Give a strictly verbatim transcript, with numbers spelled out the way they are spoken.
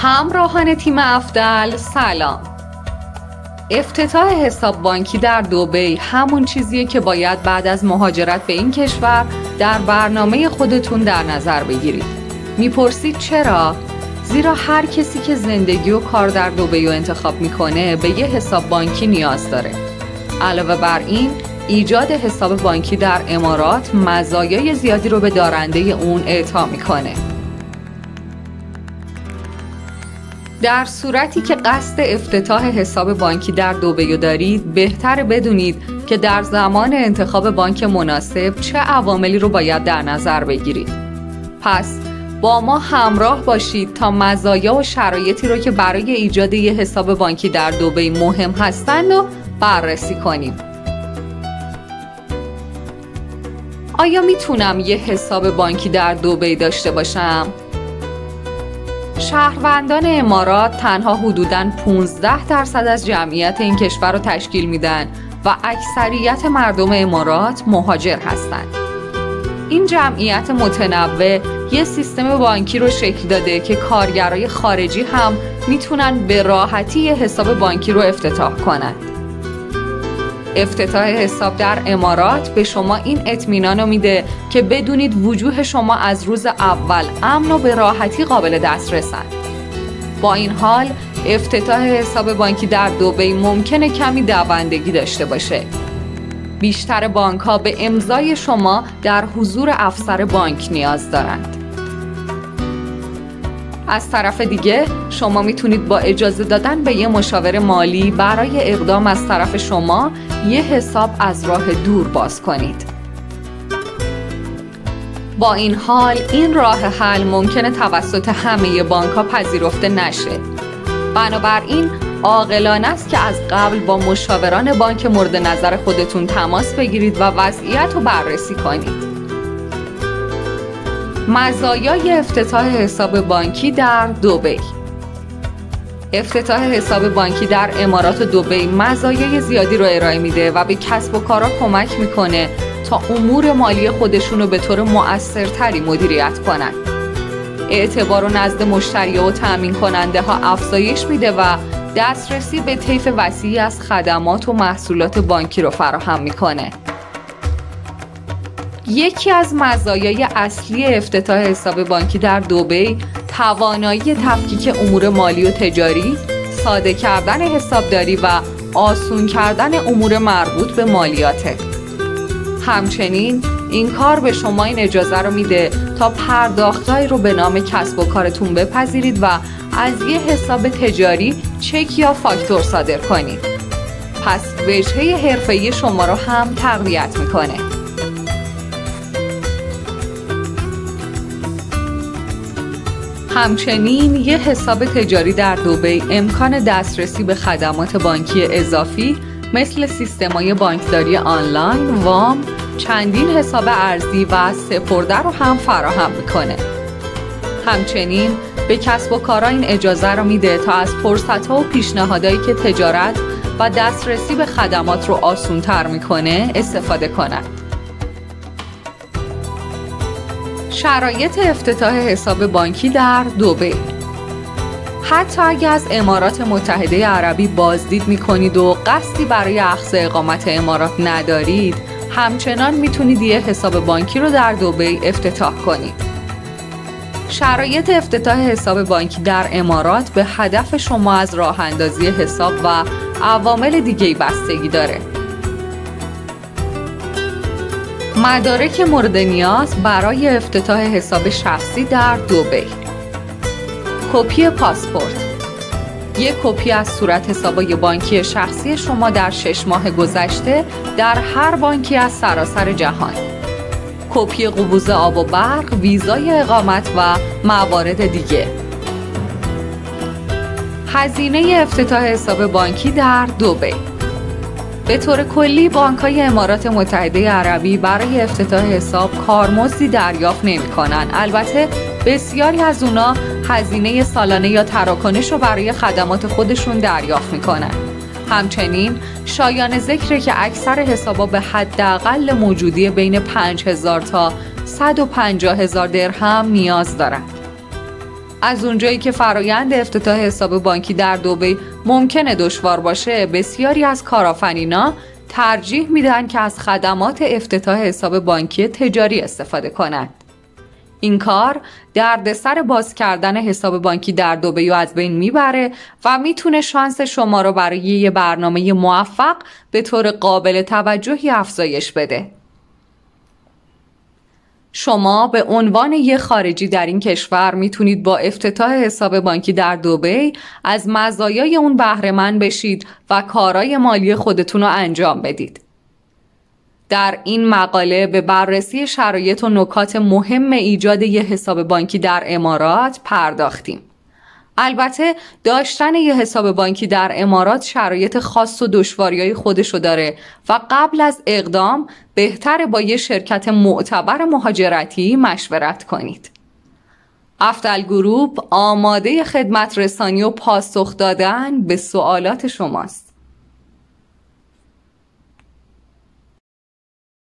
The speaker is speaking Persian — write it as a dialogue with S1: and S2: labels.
S1: همراهان تیم افدل سلام. افتتاح حساب بانکی در دبی همون چیزیه که باید بعد از مهاجرت به این کشور در برنامه خودتون در نظر بگیرید. میپرسید چرا؟ زیرا هر کسی که زندگی و کار در دبی رو انتخاب میکنه به یه حساب بانکی نیاز داره. علاوه بر این، ایجاد حساب بانکی در امارات مزایای زیادی رو به دارنده اون اعطا میکنه. در صورتی که قصد افتتاح حساب بانکی در دبی رو دارید، بهتر بدونید که در زمان انتخاب بانک مناسب چه عواملی رو باید در نظر بگیرید. پس با ما همراه باشید تا مزایا و شرایطی رو که برای ایجاد یه حساب بانکی در دبی مهم هستند و بررسی کنیم. آیا میتونم یه حساب بانکی در دبی داشته باشم؟ شهروندان امارات تنها حدوداً پانزده درصد از جمعیت این کشور رو تشکیل میدن و اکثریت مردم امارات مهاجر هستند. این جمعیت متنوع یه سیستم بانکی رو شکل داده که کارگرای خارجی هم میتونن به راحتی یه حساب بانکی رو افتتاح کنند. افتتاح حساب در امارات به شما این اطمینان رو میده که بدونید وجوه شما از روز اول امن و به راحتی قابل دسترسن. با این حال افتتاح حساب بانکی در دبی ممکنه کمی دوندگی داشته باشه. بیشتر بانک‌ها به امضای شما در حضور افسر بانک نیاز دارند. از طرف دیگه شما میتونید با اجازه دادن به یه مشاور مالی برای اقدام از طرف شما یه حساب از راه دور باز کنید. با این حال این راه حل ممکنه توسط همه بانک‌ها پذیرفته نشه. بنابراین عاقلانه است که از قبل با مشاوران بانک مورد نظر خودتون تماس بگیرید و وضعیت رو بررسی کنید. مزایای افتتاح حساب بانکی در دبی. افتتاح حساب بانکی در امارات و دبی مزایای زیادی رو ارائه میده و به کسب و کارها کمک میکنه تا امور مالی خودشون رو به طور مؤثرتری مدیریت کنن. اعتبار و نزد مشتری و تامین کننده ها افزایش میده و دسترسی به طیف وسیعی از خدمات و محصولات بانکی رو فراهم میکنه. یکی از مزایای اصلی افتتاح حساب بانکی در دبی توانایی تفکیک امور مالی و تجاری، ساده کردن حسابداری و آسون کردن امور مربوط به مالیاته. همچنین این کار به شما این اجازه رو میده تا پرداختایی رو به نام کسب و کارتون بپذیرید و از یه حساب تجاری چک یا فاکتور صادر کنید. پس وجهه حرفه‌ای شما رو هم تقویت میکنه. همچنین یه حساب تجاری در دبی امکان دسترسی به خدمات بانکی اضافی مثل سیستم‌های بانکداری آنلاین، وام، چندین حساب ارزی و سپرده رو هم فراهم میکنه. همچنین به کسب و کارها این اجازه رو میده تا از فرصت‌ها و پیشنهادایی که تجارت و دسترسی به خدمات رو آسان‌تر میکنه استفاده کنند. شرایط افتتاح حساب بانکی در دبی. حتی اگر از امارات متحده عربی بازدید میکنید و قصدی برای اخذ اقامت امارات ندارید، همچنان میتونید یه حساب بانکی رو در دبی افتتاح کنید. شرایط افتتاح حساب بانکی در امارات به هدف شما از راه اندازی حساب و عوامل دیگه‌ای بستگی داره. مدارک مورد نیاز برای افتتاح حساب شخصی در دبی. کپی پاسپورت. یک کپی از صورت حساب‌های بانکی شخصی شما در شش ماه گذشته در هر بانکی از سراسر جهان. کپی قبوز آب و برق، ویزای اقامت و موارد دیگه. هزینه افتتاح حساب بانکی در دبی. به طور کلی بانک‌های امارات متحده عربی برای افتتاح حساب کارمزدی دریافت نمی‌کنند. البته بسیاری از اونا هزینه سالانه یا تراکنش رو برای خدمات خودشون دریافت می‌کنن. همچنین شایان ذکره که اکثر حسابا به حداقل موجودی بین پنج هزار تا صد و پنجاه هزار درهم نیاز دارند. از اونجایی که فرایند افتتاح حساب بانکی در دبی ممکنه دشوار باشه، بسیاری از کارآفرینا ترجیح میدن که از خدمات افتتاح حساب بانکی تجاری استفاده کنند. این کار دردسر باز کردن حساب بانکی در دبی رو از بین میبره و میتونه شانس شما رو برای یه برنامه موفق به طور قابل توجهی افزایش بده. شما به عنوان یه خارجی در این کشور میتونید با افتتاح حساب بانکی در دبی از مزایای اون بهره مند بشید و کارهای مالی خودتون رو انجام بدید. در این مقاله به بررسی شرایط و نکات مهم ایجاد یه حساب بانکی در امارات پرداختیم. البته داشتن یه حساب بانکی در امارات شرایط خاص و دشواریای خودشو داره و قبل از اقدام بهتره با یه شرکت معتبر مهاجرتی مشورت کنید. افضل گروپ آماده خدمت رسانی و پاسخ دادن به سوالات شماست.